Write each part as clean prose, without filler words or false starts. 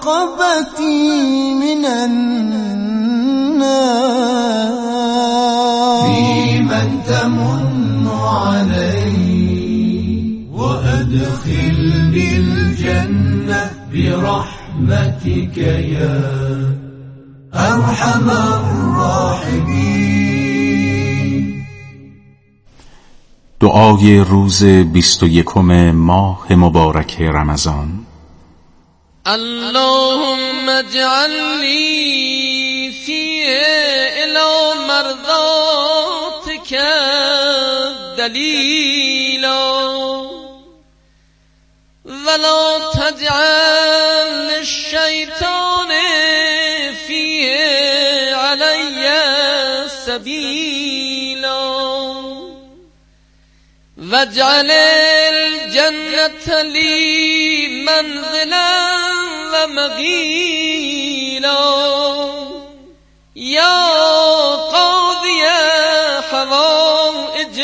رقبتي من النار في من تمن علي وأدخلني الجنة برحمتك يا أرحم الراحمين. دعای روز 21 ماه مبارک رمضان. اللهم اجعلني فيه إلى مرضاتك دليلا ولا تجعل الشيطان فيه علي سبيلا واجعل الجنة لي منزلا ومغيلا يا قاضي حوائج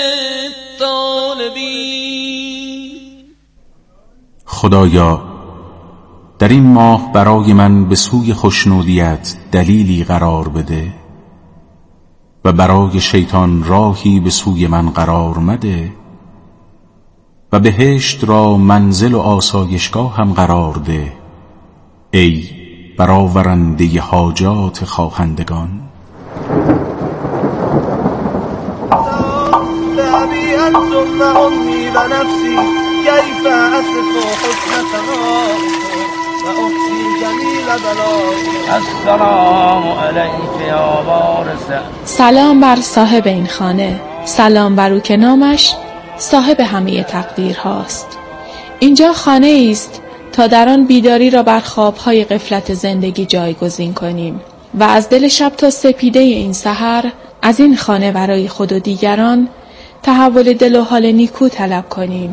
الطالبين. خدایا در این ماه برای من به سوی خوشنودیت دلیلی قرار بده و برای شیطان راهی به سوی من قرار مده و بهشت را منزل و آسایشگاه هم قرار ده ای برآورنده حاجات خواهندگان. ذهبي أنتم أمي ونفسي كيف أصف حسنتها وأحصي جميل بلاغي. السلام علیک یا وارث. سلام بر صاحب این خانه، سلام بر او که نامش صاحب همه تقدیر هاست. اینجا خانه است تا در آن بیداری را بر خوابهای غفلت زندگی جایگزین کنیم و از دل شب تا سپیده این سحر از این خانه برای خود و دیگران تحول دل و حال نیکو طلب کنیم.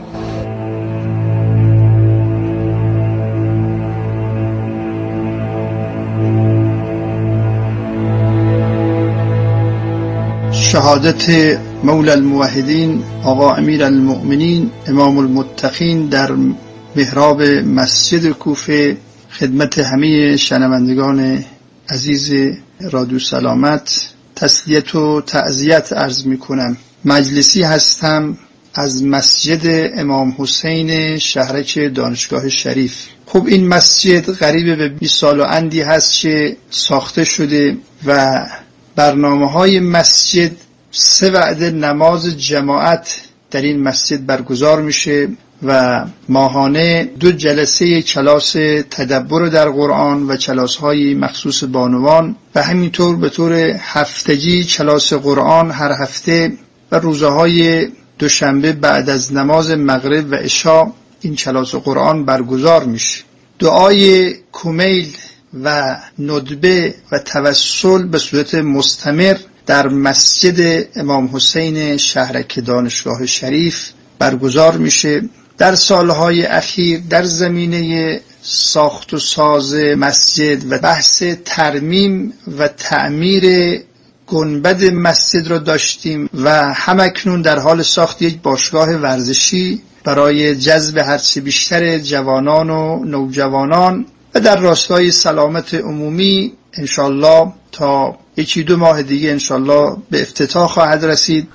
شهادت مولا الموحدین آقا امیر المؤمنین امام المتقین در محراب مسجد کوفه. خدمت همه شنوندگان عزیز رادیو سلامت تسلیت و تعزیت عرض می کنم. مجلسی هستم از مسجد امام حسین شهرک دانشگاه شریف. خب این مسجد قریب به 20 سال و اندی هست که ساخته شده و برنامه‌های مسجد 3 وعده نماز جماعت در این مسجد برگزار میشه و ماهانه 2 جلسه کلاس تدبر در قرآن و کلاس‌های مخصوص بانوان و همینطور به طور هفتگی کلاس قرآن هر هفته و روزهای دوشنبه بعد از نماز مغرب و عشا این کلاس قرآن برگزار میشه. دعای کمیل و ندبه و توسل به صورت مستمر در مسجد امام حسین شهرک دانشگاه شریف برگزار میشه. در سالهای اخیر در زمینه ساخت و ساز مسجد و بحث ترمیم و تعمیر گنبد مسجد را داشتیم و همکنون در حال ساخت یک باشگاه ورزشی برای جذب هرچه بیشتر جوانان و نوجوانان و در راستای سلامت عمومی انشالله تا 1-2 ماه دیگه انشالله به افتتاح خواهد رسید.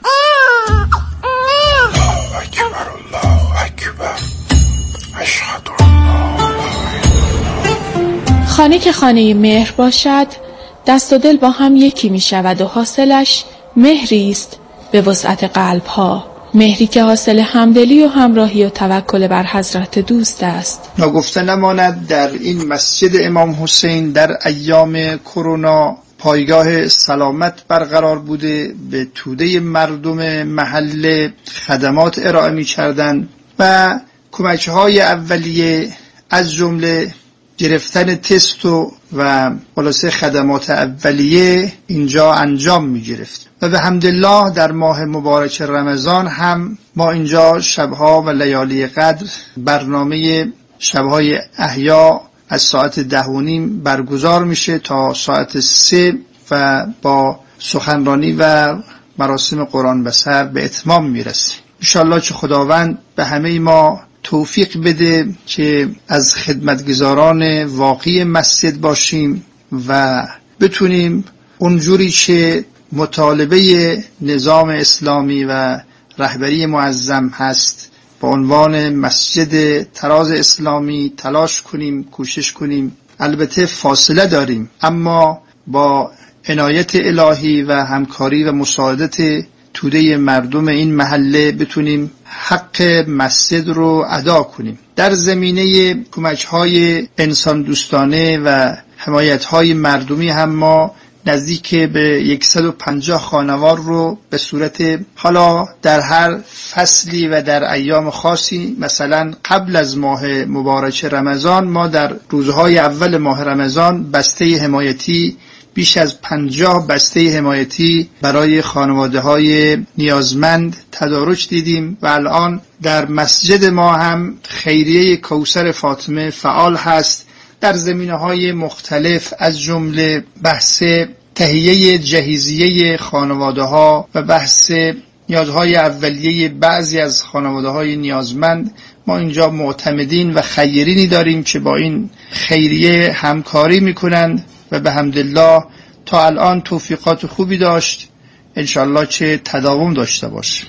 خانه که خانه مهر باشد دست و دل با هم یکی می شود و حاصلش مهری است به وسعت قلب ها، مهری که حاصل همدلی و همراهی و توکل بر حضرت دوست است. ناگفته نماند در این مسجد امام حسین در ایام کرونا پایگاه سلامت برقرار بوده، به توده مردم محله خدمات ارائه می کردن و کمک‌های اولیه از جمله گرفتن تست و خلاصه خدمات اولیه اینجا انجام می گرفت و به حمدالله در ماه مبارک رمضان هم ما اینجا شبها و لیالی قدر برنامه شبهای احیا از ساعت 10:30 برگزار میشه تا ساعت 3 و با سخنرانی و مراسم قرآن بسر به اتمام میرسه. انشالله که خداوند به همه ما توفیق بده که از خدمتگزاران واقعی مسجد باشیم و بتونیم اونجوری که مطالبه نظام اسلامی و رهبری معظم هست با عنوان مسجد طراز اسلامی تلاش کنیم، کوشش کنیم. البته فاصله داریم، اما با عنایت الهی و همکاری و مساعدت توده مردم این محله بتونیم حق مسجد رو ادا کنیم. در زمینه کمک‌های انسان دوستانه و حمایت‌های مردمی هم ما نزدیک به 150 خانوار رو به صورت حالا در هر فصلی و در ایام خاصی، مثلا قبل از ماه مبارک رمضان ما در روزهای اول ماه رمضان بسته حمایتی بیش از 50 بسته حمایتی برای خانواده‌های نیازمند تدارک دیدیم و الان در مسجد ما هم خیریه کوثر فاطمه فعال هست در زمینه‌های مختلف، از جمله بحث تهیه جهیزیه خانواده‌ها و بحث نیازهای اولیه بعضی از خانواده‌های نیازمند. ما اینجا معتمدین و خیرینی داریم که با این خیریه همکاری میکنند و به حمدالله تا الان توفیقات خوبی داشت، انشالله که تداوم داشته باشه.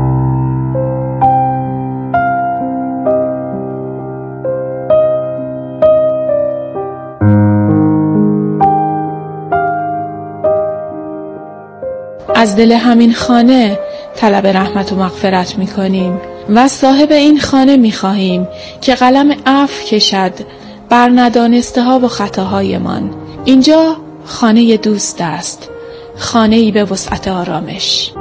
از دل همین خانه طلب رحمت و مغفرت می‌کنیم و از صاحب این خانه می‌خواهیم که قلم عفو کشد بر ندانسته ها و خطاهایمان. اینجا خانه دوست است، خانه‌ای به وسعت آرامش.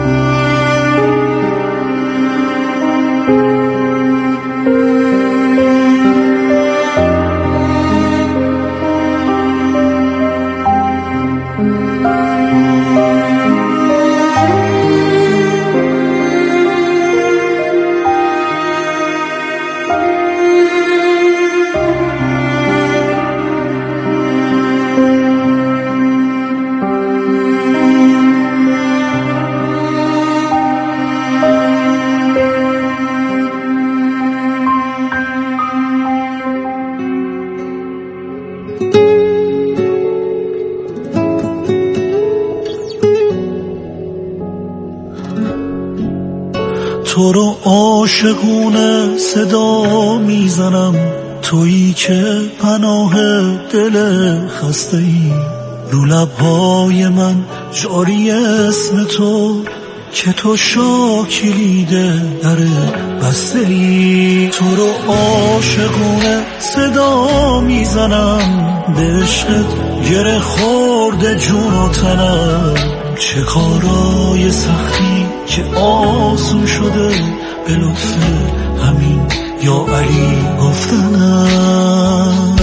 تو رو عاشقونه صدا میزنم، تویی که پناه دل خسته ای، رو لبهای من جاری اسم تو که تو شاکلیده در بسته ای. تو رو عاشقونه صدا میزنم، به عشقت گره خورده جون و تنم، چه کارای سختی که آسون شده به لطف همین یا علی گفتنم.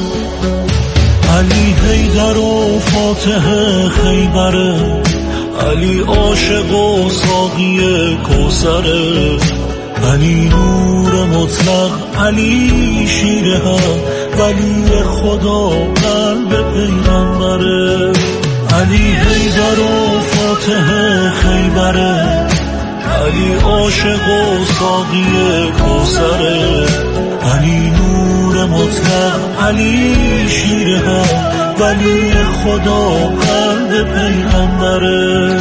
علی حیدر و فاتح خیبره، علی عاشق و ساقی کوثره، علی نور مطلق، علی شیر حق، ولی خدا قلب پیغمبره. علی حیدر و فاتح خیبره، علی عاشق و ساقی کوثره، علی نور مطلق، علی شیر حق، ولی خدا قلب پیغمبره.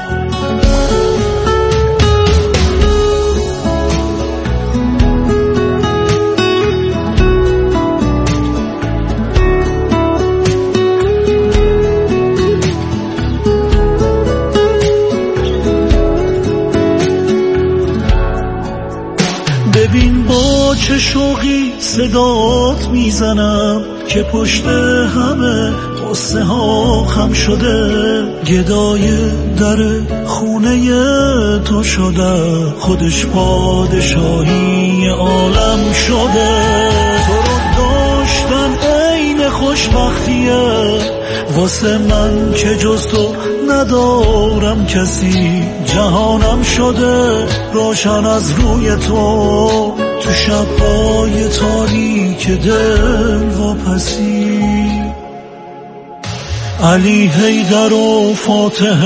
ببین با چه شوقی صدات میزنم که پشت همه قصه ها خم شده، گدای در خونه تو شده، خودش پادشاهی عالم شده. تو رو داشتن عین خوشبختیه واسه من که جز تو ندارم کسی، جهانم شده روشن از روی تو، تو شب‌های تاریک دل واپسی. علی حیدر و فاتح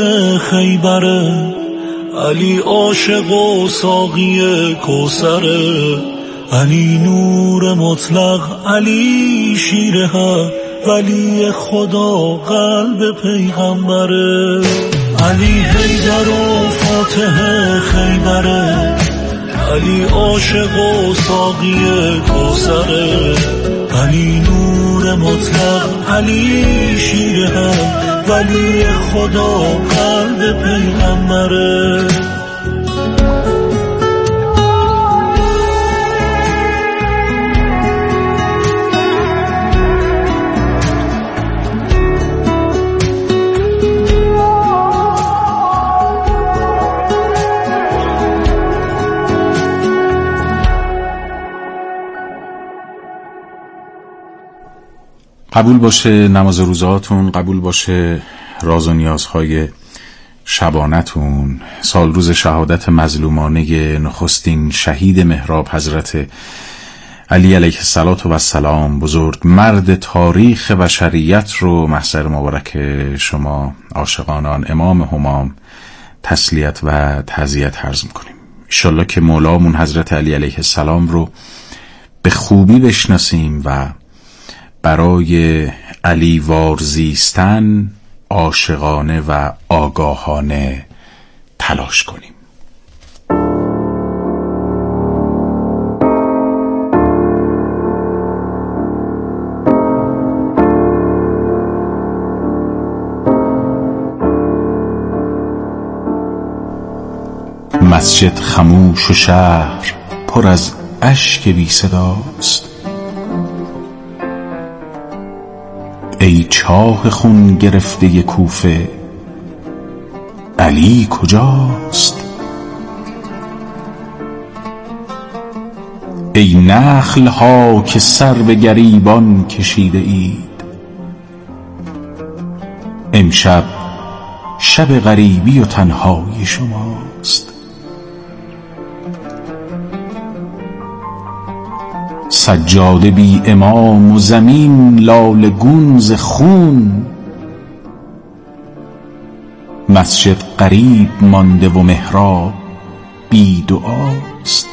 خیبره، علی عاشق و ساقی کوثره، علی نور مطلق، علی شیر حق، ولی خدا قلب پیغمبره. علی حیدر و فاتح خیبره، علی عاشق و ساقی کوثره. علی نور مطلق، علی شیر حق، ولی خدا قلب پیغمبره. قبول باشه نماز روزهاتون، قبول باشه راز و نیازهای شبانتون. سال روز شهادت مظلومانه نخستین شهید محراب حضرت علی علیه السلام، بزرگ مرد تاریخ بشریت رو محضر مبارک شما عاشقان آن امام همام تسلیت و تعزیت عرض میکنیم. انشالله که مولامون حضرت علی علیه السلام رو به خوبی بشناسیم و برای علی وارزیستن عاشقانه و آگاهانه تلاش کنیم. مسجد خموش و شهر پر از اشک بی صداست. ای چاه خون گرفته کوفه، علی کجاست؟ ای نخل ها که سر به گریبان کشیده اید، امشب شب غریبی و تنهایی شماست. سجاده بی امام و زمین لاله گونز خون، مسجد غریب مانده و محراب بی دعاست.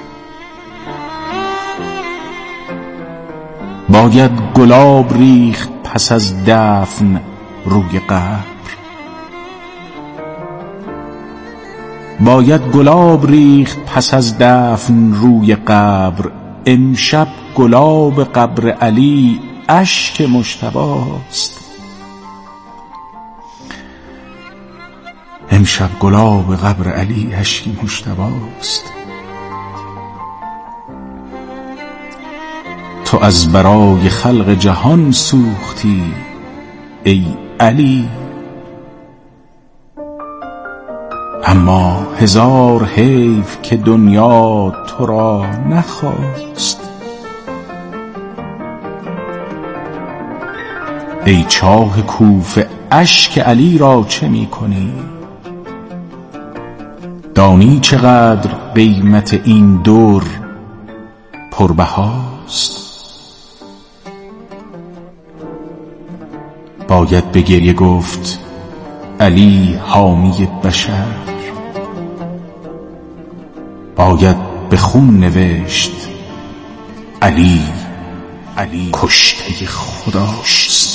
باید گلاب ریخت پس از دفن روی قبر، باید گلاب ریخت پس از دفن روی قبر. امشب گلاب قبر علی اشک مجتباست. امشب گلاب قبر علی اشک مجتباست. تو از برای خلق جهان سوختی ای علی، اما هزار حیف که دنیا تو را نخواست. ای چاه کوفه اشک علی را چه می کنی؟ دانی چقدر قیمت این در پربهاست. باید به گریه گفت علی حامی بشر، باید به خون نوشت علی کشته خداست.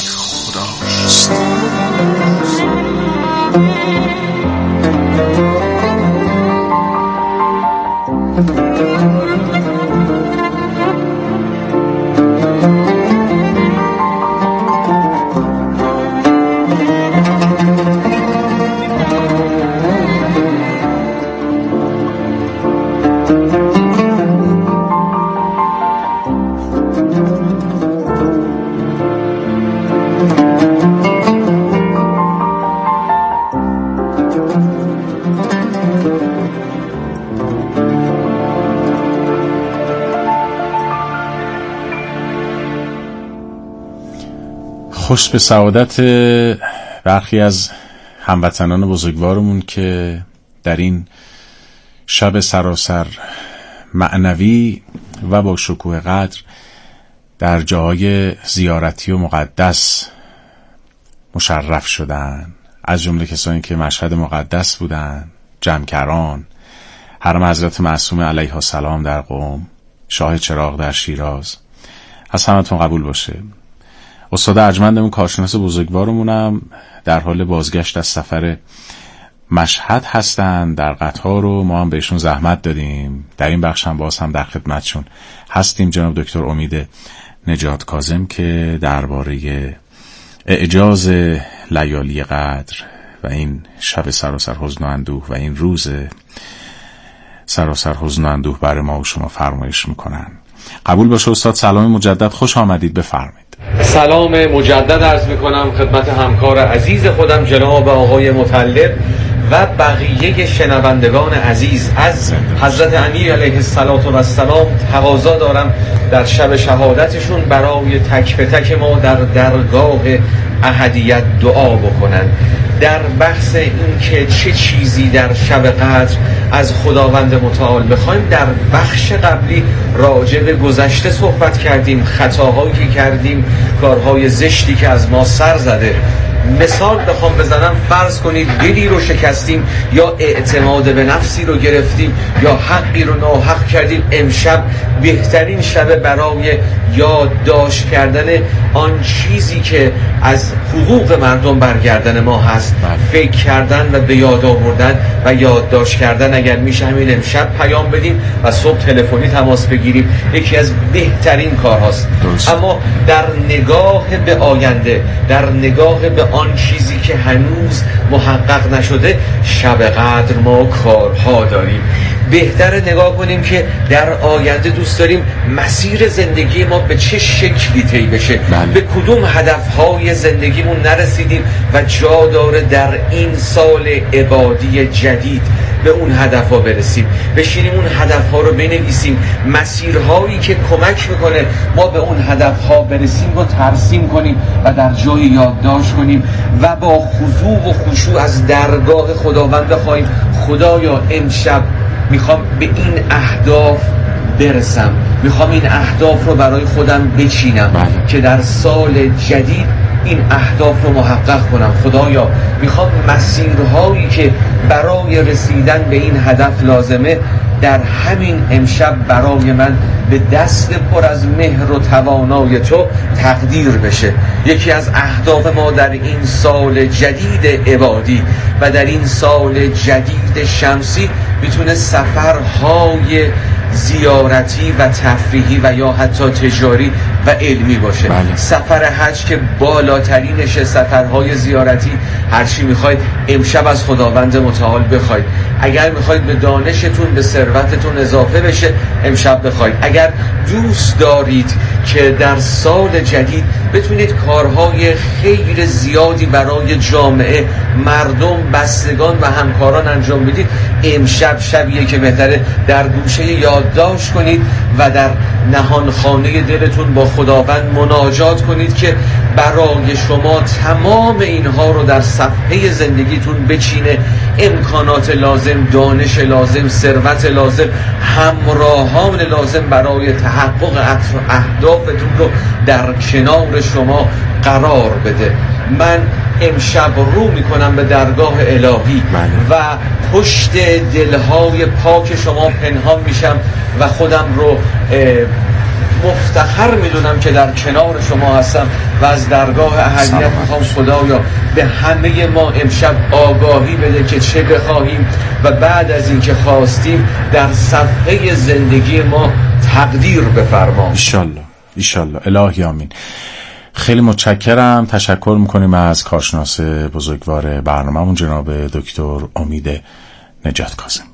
خوش به سعادت برخی از هموطنان بزرگوارمون که در این شب سراسر معنوی و با شکوه قدر در جاهای زیارتی و مقدس مشرف شدن، از جمله کسانی که مشهد مقدس بودن، جمکران، حرم حضرت معصومه علیها السلام در قم، شاه چراغ در شیراز. از همتون قبول باشه. استاد ارجمندمون کارشناس بزرگوارمونم در حال بازگشت از سفر مشهد هستن در قطار و ما هم بهشون زحمت دادیم. در این بخش هم باز هم در خدمتشون هستیم. جناب دکتر امید نجات کاظم که درباره اعجاز لیالی قدر و این شب سراسر حزن و اندوه و این روز سراسر حزن و اندوه برای ما و شما فرمایش میکنن. قبول باشه استاد. سلام مجدد، خوش آمدید، بفرمایید. سلام مجدد عرض میکنم خدمت همکار عزیز خودم جناب آقای مطلب و بقیه شنوندگان عزیز. از حضرت امیر علیه السلام تقاضا دارم در شب شهادتشون برای تک به تک ما در درگاه احدیت دعا بکنن. در بحث این که چه چیزی در شب قدر از خداوند متعال بخوایم، در بخش قبلی راجع به گذشته صحبت کردیم، خطاهایی که کردیم، کارهای زشتی که از ما سر زده. مثال بخوام بزنم، فرض کنید دلی رو شکستیم یا اعتماد به نفسی رو گرفتیم یا حقی رو ناحق کردیم. امشب بهترین شب برای یادداشت کردن آن چیزی که از حقوق مردم برگردن ما هست، فکر کردن و به یاد آوردن و یادداشت کردن. اگر میشه همین امشب پیام بدیم و صبح تلفنی تماس بگیریم، یکی از بهترین کار هاست. اما در نگاه به آینده، در نگاه به آن چیزی که هنوز محقق نشده، شب قدر ما کارها داریم. بهتره نگاه کنیم که در آینده دوست داریم مسیر زندگی ما به چه شکلی طی بشه، به کدوم هدفهای زندگیمون نرسیدیم و جا داره در این سال عبادی جدید به اون هدفها برسیم. بشینیم اون هدفها رو بنویسیم، مسیرهایی که کمک میکنه ما به اون هدفها برسیم رو ترسیم کنیم و در جای یادداشت کنیم و با خضوع و خشوع از درگاه خداوند بخوایم خدایا امشب میخوام به این اهداف برسم، میخوام این اهداف رو برای خودم بچینم که در سال جدید این اهداف رو محقق کنم. خدایا میخوام مسیرهایی که برای رسیدن به این هدف لازمه در همین امشب برای من به دست پر از مهر و توانای تو تقدیر بشه. یکی از اهداف ما در این سال جدید عبادی و در این سال جدید شمسی میتونه سفرهای زیارتی و تفریحی و یا حتی تجاری و علمی باشه. سفر حج که بالاترینشه، سفرهای زیارتی، هر چی میخواید امشب از خداوند متعال بخواید. اگر میخواید به دانشتون، به ثروتتون اضافه بشه، امشب بخواید. اگر دوست دارید که در سال جدید بتونید کارهای خیر زیادی برای جامعه، مردم، بستگان و همکاران انجام بدید، امشب شبیه که بهتره در گوشه یادداشت کنید و در نهانخانه دلتون با خداوند مناجات کنید که برای شما تمام اینها رو در صفحه زندگیتون بچینه. امکانات لازم، دانش لازم، ثروت لازم، همراهان لازم برای تحقق اهدافتون رو در کنار شما قرار بده. من امشب رو میکنم به درگاه الهی و پشت دلهای پاک شما پنهان میشم و خودم رو مفتخر میدونم که در کنار شما هستم و از درگاه احدیت میخوام خدایا به همه ما امشب آگاهی بده که چه بخواهیم و بعد از این که خواستیم در صفحه زندگی ما تقدیر بفرما. ایشالله الهی آمین. خیلی متشکرم. تشکر میکنیم از کارشناس بزرگوار برنامه‌مون جناب دکتر امید نجات کاظم.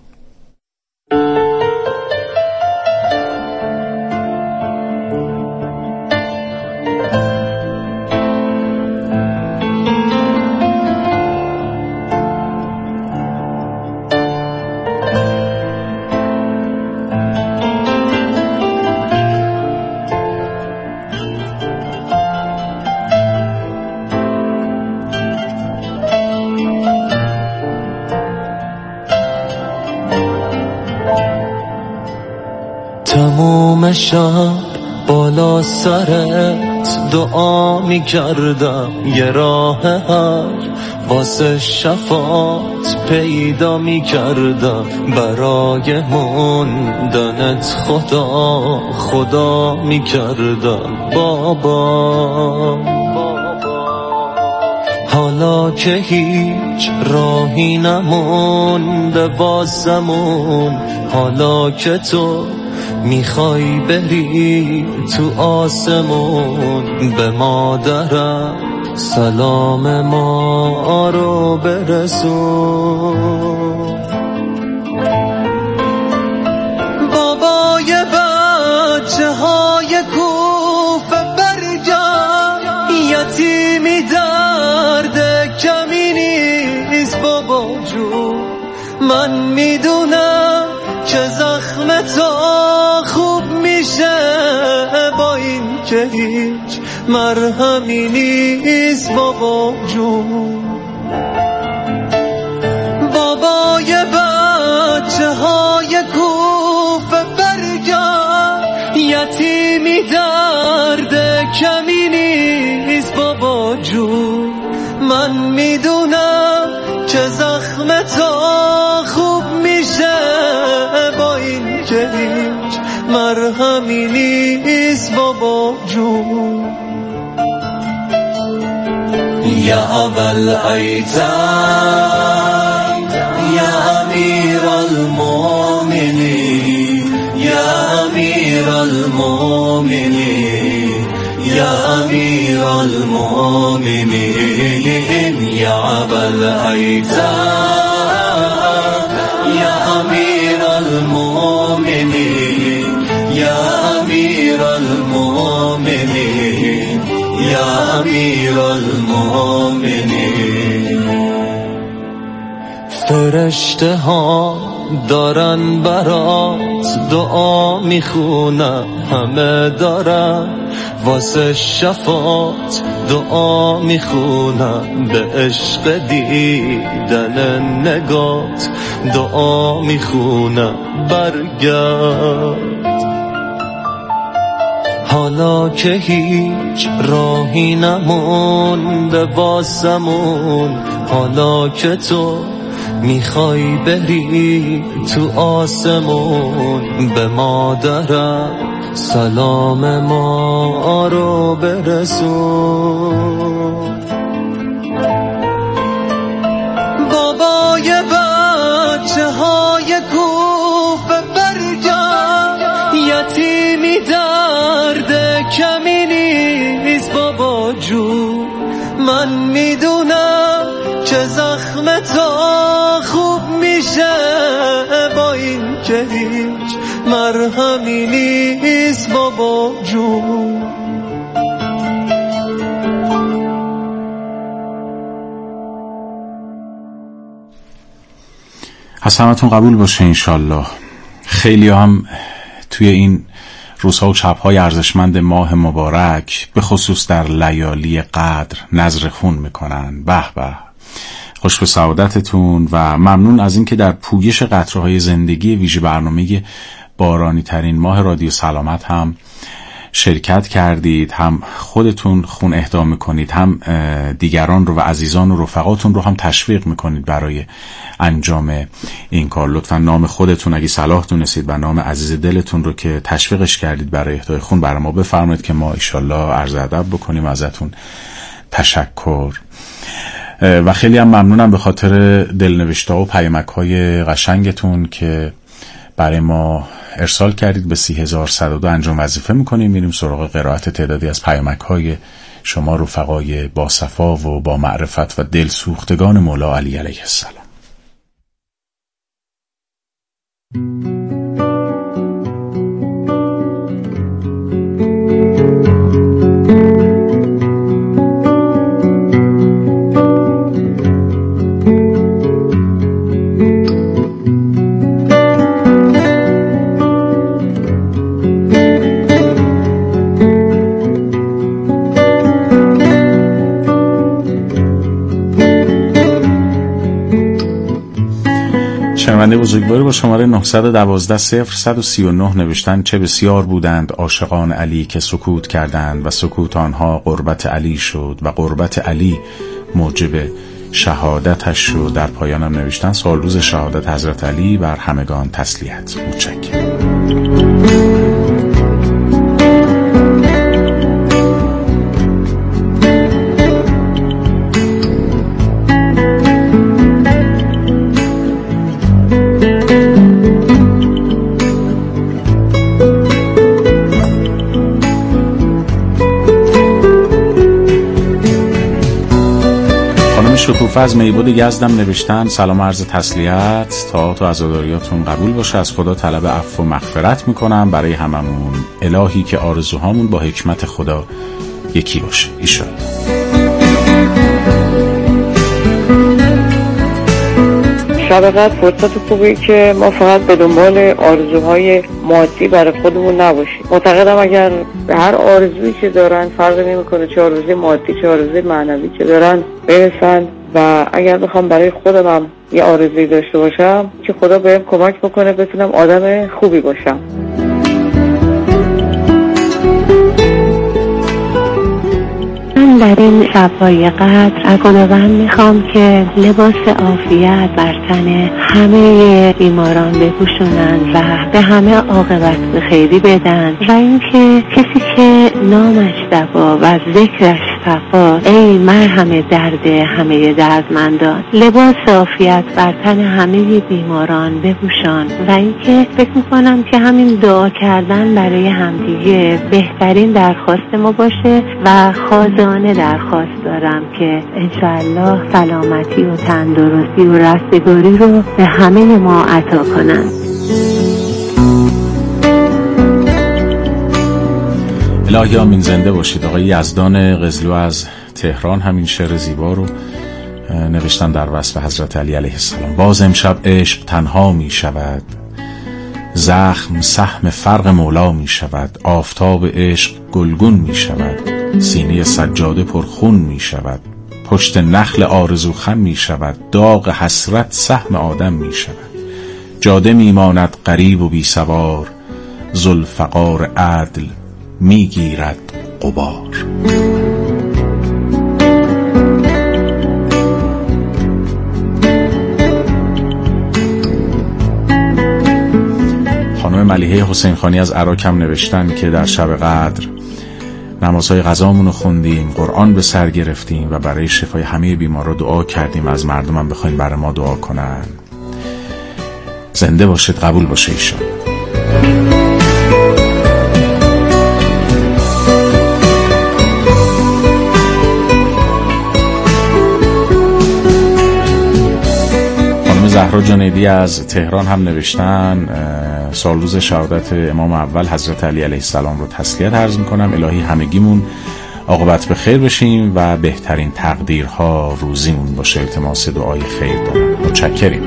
تموم شب بالا سرت دعا می کردم، یه راه حل واسه شفاعت پیدا می کردم، برای موندنت خدا می کردم بابا. حالا که هیچ راهی نمونده واسمون، حالا که تو میخوای بری تو آسمون، به مادرم سلام ما رو برسون. بابای بچه های کوفه برگرد، یتیمی درد کمی نیست بابا جون. من میدونم که زخم تا خوب میشه، با این که هیچ مرهمی نیست بابا جون. بابای بچه های کوفه برگرد، یتیمی درد کمی نیست بابا جون. من میدونم که زخم تا خوب میشه، با این که هیچ مرهمی نیست بابا جون. یا اول ایتام یا امیر المؤمنین، یا امیر المؤمنین، یا امیر المؤمنین، یا اول ایتام یا امیر المؤمنین، یا امیر المؤمنین، یا امیر المؤمنین. فرشته ها دارن برات دعا میخونن، همه دارن واسه شفاعت دعا میخونن، به عشق دیدن نگات دعا میخونن. برگرد حالا که هیچ راهی نمونده واسمون، حالا که تو میخوای بری تو آسمون، به مادرم سلام ما رو برسون. بابای بچه های کوفه برگرد، یتیمی درد کمی نیست بابا جون. من میدونم که زخم تا خوب میشه، با این که هیچ مرهمی نیست بابا جون. از همتون قبول باشه انشالله. خیلی هم توی این روزها و شب‌های ارزشمند ماه مبارک، به خصوص در لیالی قدر، نذر خون میکنن. به به، خوش به سعادتتون و ممنون از اینکه در پویش قطره‌های زندگی ویژه برنامه بارانی ترین ماه رادیو سلامت هم شرکت کردید، هم خودتون خون اهدا میکنید، هم دیگران رو و عزیزان و رفقاتون رو هم تشویق میکنید برای انجام این کار. لطفا نام خودتون اگه صلاح دونستید و نام عزیز دلتون رو که تشویقش کردید برای اهدای خون برای ما بفرمایید که ما انشالله عرض ادب بکنیم، ازتون تشکر. و خیلی هم ممنونم به خاطر دلنوشته و پیامک‌های قشنگتون که برای ما ارسال کردید. به 30102 انجام وظیفه میکنیم. میریم سراغ قرائت تعدادی از پیامک‌های شما رفقای با صفا و با معرفت و دل سوختگان مولا علی علیه السلام. شنونده بزرگواری با شماره 912-0139 نوشتن چه بسیار بودند عاشقان علی که سکوت کردند و سکوت آنها قربت علی شد و قربت علی موجب شهادتش رو در پایانم نوشتن. سال روز شهادت حضرت علی بر همگان تسلیت. متشکرم. شکوفه از میبود یزدم نوشتن سلام عرض تسلیت، طاعات و عزاداریاتون قبول باشه. از خدا طلب عفو و مغفرت میکنم برای هممون. الهی که آرزوهامون با حکمت خدا یکی باشه ایشالله. شب قدر فرصت خوبی که ما فقط به دنبال آرزوهای مادی برای خودمون نباشیم. معتقدم اگر به هر آرزویی که دارن، فرق نمیکنه چه آرزوی مادی چه آرزوی معنوی که دارن، برسن. و اگر بخوام برای خودم هم یه آرزویی داشته باشم که خدا بهم کمک بکنه بتونم آدم خوبی باشم. من در این شب‌های قدر از خداوند میخوام که لباس عافیت بر تن همه بیماران بپوشونن و به همه عاقبت به خیری بدن و اینکه کسی که نامش دوا و ذکرش صفا، ای مرهم درد همه دردمندان، لباس عافیت بر تن همه بیماران بپوشان. و اینکه فکر میکنم که همین دعا کردن برای همدیگه بهترین درخواست ما باشه و خواجهانه درخواست دارم که انشاءالله سلامتی و تندرستی و رستگاری رو به همه ما عطا کنن. الهی آمین. زنده باشید. آقای یزدان قزلو از تهران همین شعر زیبا رو نوشتن در وصف حضرت علی علیه السلام. باز امشب عشق تنها می شود، زخم سهم فرق مولا می شود، آفتاب عشق گلگون می شود، سینه سجاده پرخون می شود، پشت نخل آرزو خم می شود، داغ حسرت سهم آدم می شود، جاده می ماند غریب و بی سوار، ذوالفقار عدل می گیرد غبار. خانم ملیحه حسین خانی از عراق هم نوشتن که در شب قدر نمازهای قضامون رو خوندیم، قرآن به سر گرفتیم و برای شفای همه بیمارا دعا کردیم. از مردم هم بخوایم برای ما دعا کنن. زنده باشید. قبول باشه ایشان. زهرا جنیدی از تهران هم نوشتن سال روز شهادت امام اول حضرت علی علیه السلام رو تسلیت عرض میکنم. الهی همگیمون عاقبت به خیر بشیم و بهترین تقدیرها روزیمون باشه. التماس دعای خیر دارم. متشکریم.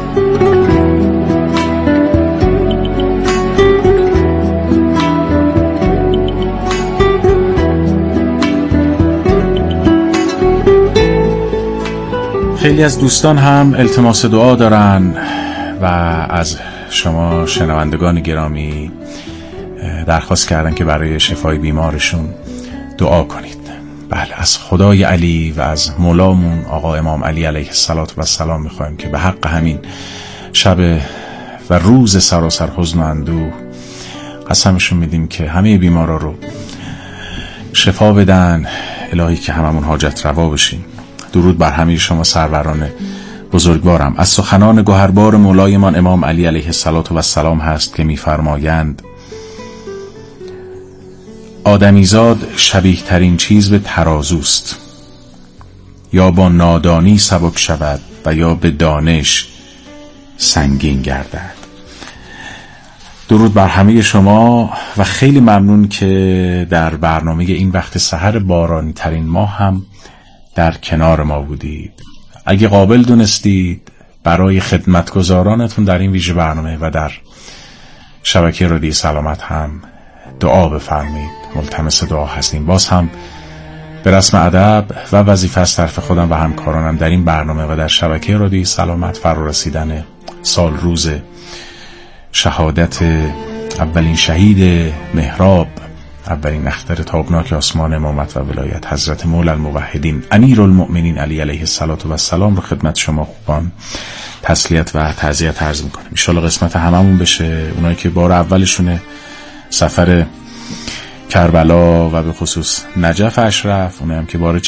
خیلی از دوستان هم التماس دعا دارن و از شما شنوندگان گرامی درخواست کردن که برای شفای بیمارشون دعا کنید. بله، از خدای علی و از مولامون آقا امام علی علیه السلام میخوایم که به حق همین شب و روز سراسر حزن و اندوه قسمشون میدیم که همه بیمارا رو شفا بدن. الهی که هممون حاجت روا بشیم. درود بر همه شما سروران بزرگوارم. از سخنان گوهربار مولایمان امام علی علیه السلام هست که می‌فرمایند آدمیزاد شبیه ترین چیز به ترازوست، یا با نادانی سبک شود و یا به دانش سنگین گردد. درود بر همه شما و خیلی ممنون که در برنامه این وقت سحر بارانی ترین ماه هم در کنار ما بودید. اگه قابل دونستید برای خدمتگزارانتون در این ویژه برنامه و در شبکه رادیو سلامت هم دعا بفرمایید. ملتمس دعا هستیم. باز هم به رسم ادب و وظیفه از طرف خودم و همکارانم در این برنامه و در شبکه رادیو سلامت فرا رسیدن سال روز شهادت اولین شهید محراب اولین اختر تابناک آسمان امامت و ولایت حضرت مولی الموحدین امیرالمؤمنین علی علیه السلام رو خدمت شما خوبان تسلیت و تعزیت عرض میکنیم. ان شاءالله قسمت هممون بشه. اونایی که بار اولشونه سفر کربلا و به خصوص نجف اشرف، اونایی هم که بار